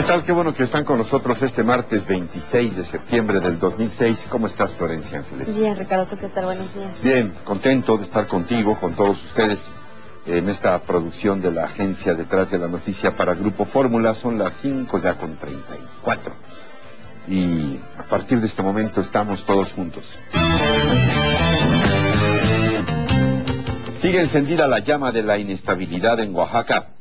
tal? Qué bueno que están con nosotros este martes 26 de septiembre del 2006. ¿Cómo estás, Florencia Ángeles? Bien, Ricardo, ¿tú qué tal? Buenos días. Bien, contento de estar contigo, con todos ustedes, en esta producción de la agencia detrás de la noticia para Grupo Fórmula. Son las 5 ya con 34. Y a partir de este momento estamos todos juntos. Sigue encendida la llama de la inestabilidad en Oaxaca.